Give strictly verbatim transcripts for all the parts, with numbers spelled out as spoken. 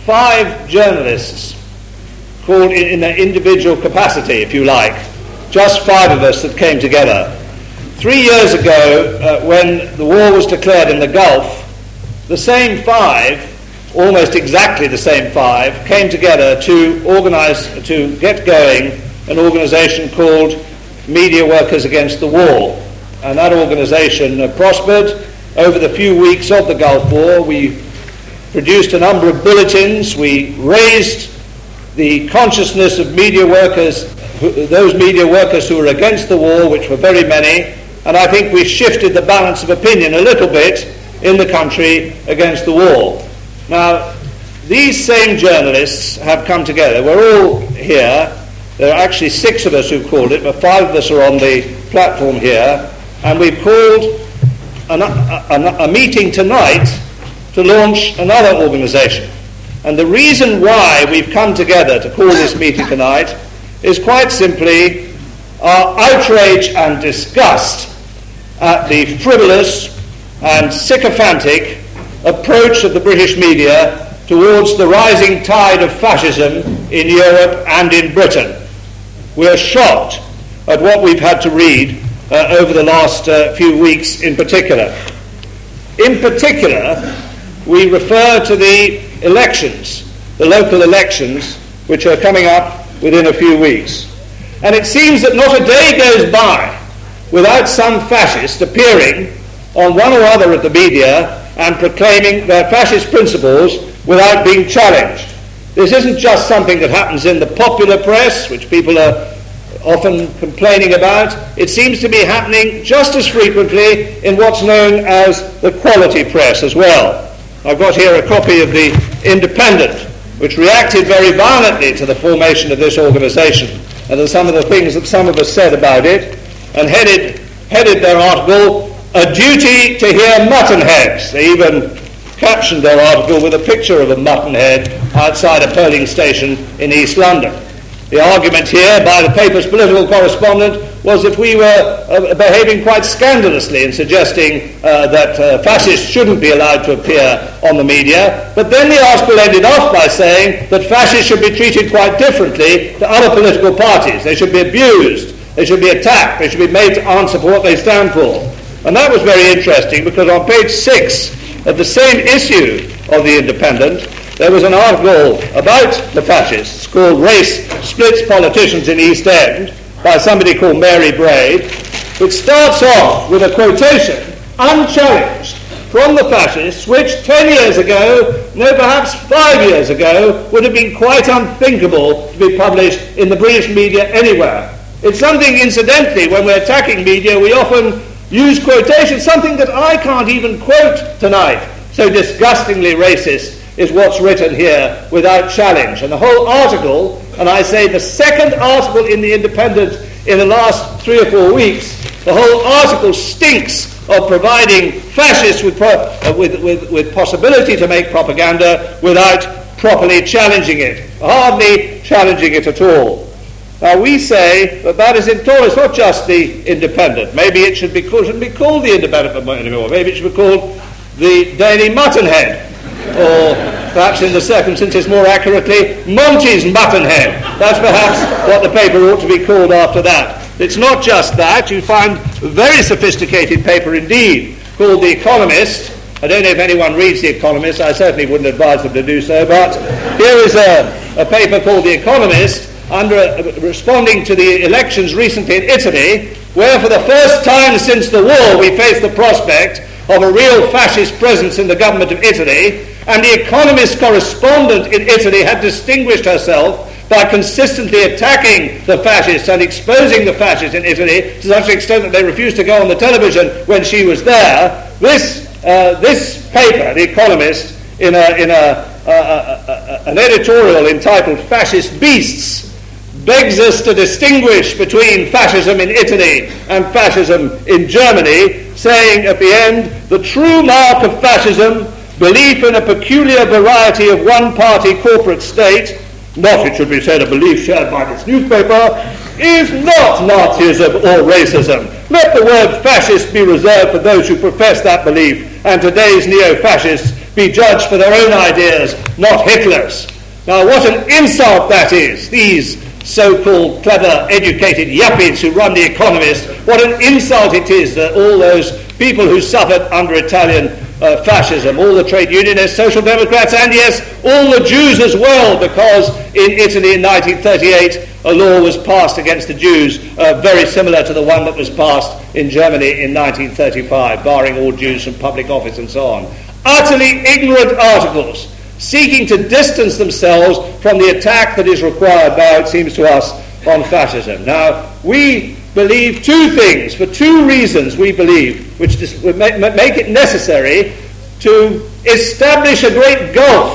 five journalists called in, in their individual capacity, if you like, just five of us that came together. Three years ago, uh, when the war was declared in the Gulf, the same five, almost exactly the same five, came together to organize, to get going an organization called Media Workers Against the War. And that organization uh, prospered. Over the few weeks of the Gulf War, we produced a number of bulletins. We raised the consciousness of media workers, those media workers who were against the war, which were very many, and I think we shifted the balance of opinion a little bit in the country against the war. Now, these same journalists have come together. We're all here. There are actually six of us who've called it, but five of us are on the platform here, and we've called an, a, a, a meeting tonight to launch another organization. And the reason why we've come together to call this meeting tonight is quite simply our outrage and disgust at the frivolous and sycophantic approach of the British media towards the rising tide of fascism in Europe and in Britain. We're shocked at what we've had to read uh, over the last uh, few weeks in particular. In particular, we refer to the elections, the local elections, which are coming up within a few weeks. And it seems that not a day goes by without some fascist appearing on one or other of the media and proclaiming their fascist principles without being challenged. This isn't just something that happens in the popular press, which people are often complaining about. It seems to be happening just as frequently in what's known as the quality press as well. I've got here a copy of the Independent, which reacted very violently to the formation of this organisation and to some of the things that some of us said about it, and headed, headed their article, "A Duty to Hear Muttonheads." They even captioned their article with a picture of a muttonhead outside a polling station in East London. The argument here by the paper's political correspondent was that we were uh, behaving quite scandalously in suggesting uh, that uh, fascists shouldn't be allowed to appear on the media. But then the article ended off by saying that fascists should be treated quite differently to other political parties. They should be abused, they should be attacked, they should be made to answer for what they stand for. And that was very interesting, because on page six of the same issue of the Independent, there was an article about the fascists called "Race Splits Politicians in East End" by somebody called Mary Braid, which starts off with a quotation, unchallenged, from the fascists, which ten years ago, no, perhaps five years ago, would have been quite unthinkable to be published in the British media anywhere. It's something, incidentally, when we're attacking media, we often use quotations, something that I can't even quote tonight. So disgustingly racist is what's written here without challenge. And the whole article, and I say the second article in the Independent in the last three or four weeks, the whole article stinks of providing fascists with, pro- uh, with, with, with possibility to make propaganda without properly challenging it, hardly challenging it at all. Now we say that that is intolerable. It's not just the Independent. Maybe it should be called, shouldn't be called the Independent anymore. Maybe it should be called the Daily Muttonhead, or perhaps in the circumstances more accurately, Monty's Muttonhead. That's perhaps what the paper ought to be called after that. It's not just that. You find a very sophisticated paper indeed called The Economist. I don't know if anyone reads The Economist. I certainly wouldn't advise them to do so, but here is a, a paper called The Economist under uh, responding to the elections recently in Italy, where for the first time since the war we face the prospect of a real fascist presence in the government of Italy, and the Economist correspondent in Italy had distinguished herself by consistently attacking the fascists and exposing the fascists in Italy to such an extent that they refused to go on the television when she was there. This uh, this paper, The Economist, in a in a, a, a, a an editorial entitled "Fascist Beasts," begs us to distinguish between fascism in Italy and fascism in Germany, saying at the end, the true mark of fascism, belief in a peculiar variety of one-party corporate state, not, it should be said, a belief shared by this newspaper, is not Nazism or racism. Let the word fascist be reserved for those who profess that belief, and today's neo-fascists be judged for their own ideas, not Hitler's. Now, what an insult that is, these so-called clever, educated yuppies who run The Economist. What an insult it is that all those people who suffered under Italian uh, fascism, all the trade unionists, social democrats, and yes, all the Jews as well, because in Italy in nineteen thirty-eight a law was passed against the Jews uh, very similar to the one that was passed in Germany in nineteen thirty-five, barring all Jews from public office and so on. Utterly ignorant articles, seeking to distance themselves from the attack that is required now, it seems to us, on fascism. Now, we believe two things, for two reasons we believe, which dis- would make, make it necessary to establish a great gulf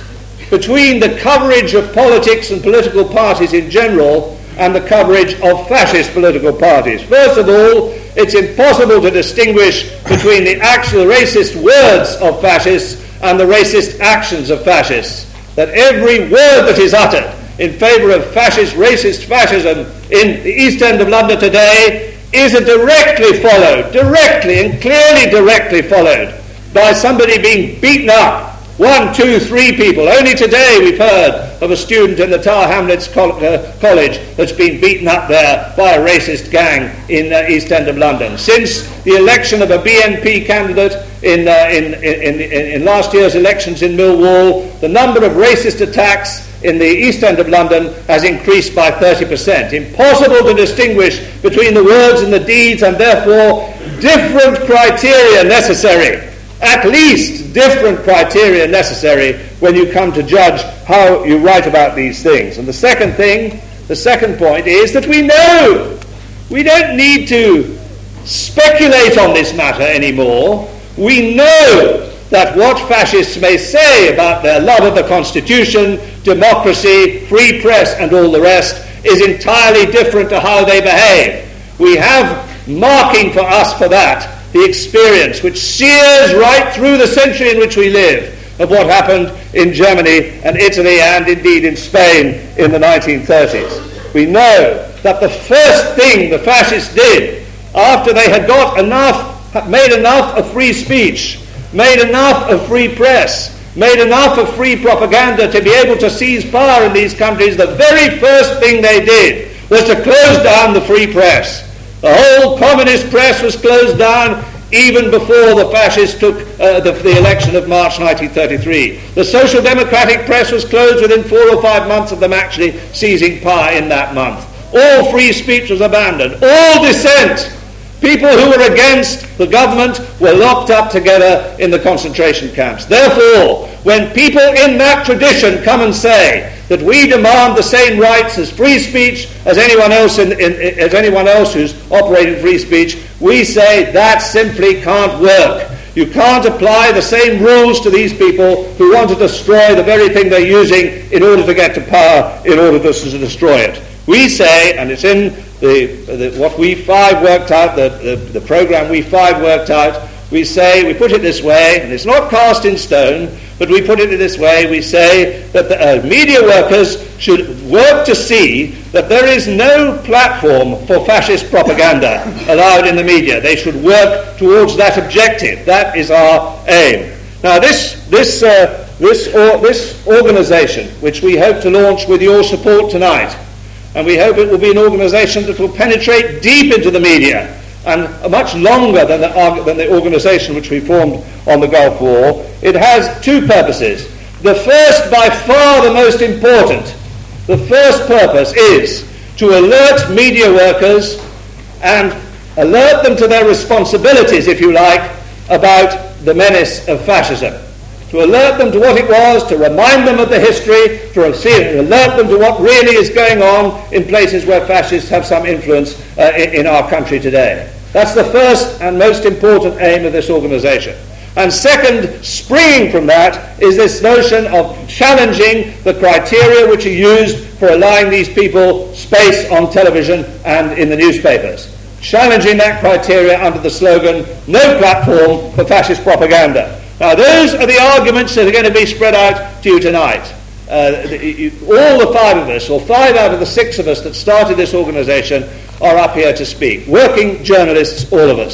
between the coverage of politics and political parties in general and the coverage of fascist political parties. First of all, it's impossible to distinguish between the actual racist words of fascists and the racist actions of fascists. That every word that is uttered in favour of fascist, racist fascism in the East End of London today is a directly followed, directly and clearly directly followed by somebody being beaten up. One, two, three people. Only today we've heard of a student in the Tower Hamlets Col- uh, College that's been beaten up there by a racist gang in the uh, East End of London. Since the election of a B N P candidate in, uh, in, in, in, in last year's elections in Millwall, the number of racist attacks in the East End of London has increased by thirty percent. Impossible to distinguish between the words and the deeds, and therefore different criteria necessary. At least different criteria necessary when you come to judge how you write about these things. And the second thing, the second point is that we know. We don't need to speculate on this matter anymore. We know that what fascists may say about their love of the Constitution, democracy, free press, and all the rest is entirely different to how they behave. We have marking for us for that the experience which sears right through the century in which we live of what happened in Germany and Italy and indeed in Spain in the nineteen thirties. We know that the first thing the fascists did after they had got enough, made enough of free speech, made enough of free press, made enough of free propaganda to be able to seize power in these countries, the very first thing they did was to close down the free press. The whole communist press was closed down even before the fascists took uh, the, the election of March nineteen thirty-three. The social democratic press was closed within four or five months of them actually seizing power in that month. All free speech was abandoned. All dissent. People who were against the government were locked up together in the concentration camps. Therefore, when people in that tradition come and say that we demand the same rights as free speech as anyone else in, in, as anyone else who's operating free speech, we say that simply can't work. You can't apply the same rules to these people who want to destroy the very thing they're using in order to get to power, in order to, to destroy it. We say, and it's in the, the what We Five worked out, the, the, the program We Five worked out, we say, we put it this way, and it's not cast in stone, but we put it this way, we say that the uh, media workers should work to see that there is no platform for fascist propaganda allowed in the media. They should work towards that objective. That is our aim. Now this, this, uh, this, or, this organisation, which we hope to launch with your support tonight, and we hope it will be an organisation that will penetrate deep into the media, and much longer than the, than the organisation which we formed on the Gulf War. It has two purposes. The first, by far the most important, the first purpose is to alert media workers and alert them to their responsibilities, if you like, about the menace of fascism. To alert them to what it was, to remind them of the history, to alert them to what really is going on in places where fascists have some influence uh, in, in our country today. That's the first and most important aim of this organisation. And second, springing from that, is this notion of challenging the criteria which are used for allowing these people space on television and in the newspapers. Challenging that criteria under the slogan, no platform for fascist propaganda. Now, those are the arguments that are going to be spread out to you tonight. Uh, the, you, all the five of us, or five out of the six of us that started this organisation, are up here to speak. Working journalists, all of us.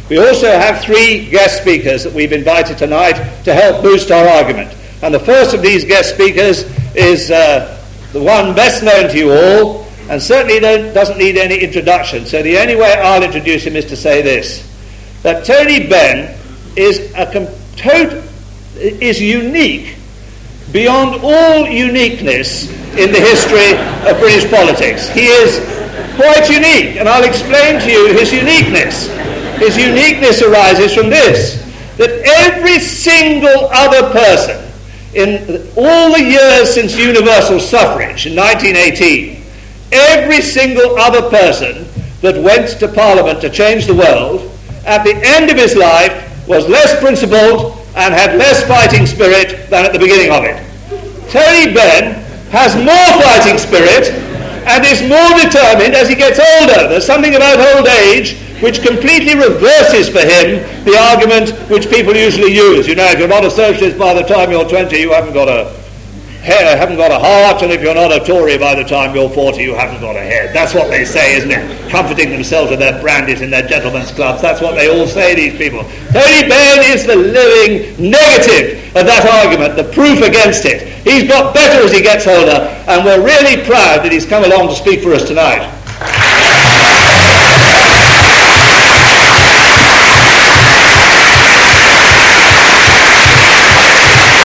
We also have three guest speakers that we've invited tonight to help boost our argument. And the first of these guest speakers is uh, the one best known to you all, and certainly doesn't need any introduction. So the only way I'll introduce him is to say this, that Tony Benn is a com- tot- is unique beyond all uniqueness in the history of British politics. He is quite unique, and I'll explain to you his uniqueness. His uniqueness arises from this, that every single other person in all the years since universal suffrage in nineteen eighteen, every single other person that went to Parliament to change the world, at the end of his life was less principled and had less fighting spirit than at the beginning of it. Tony Benn has more fighting spirit and is more determined as he gets older. There's something about old age which completely reverses for him the argument which people usually use. You know, if you're not a socialist by the time you're twenty, you haven't got a hair, haven't got a heart, and if you're not a Tory by the time you're forty, you haven't got a head. That's what they say, isn't it? Comforting themselves with their brandies in their gentlemen's clubs. That's what they all say, these people. Tony Benn is the living negative of that argument, the proof against it. He's got better as he gets older, and we're really proud that he's come along to speak for us tonight.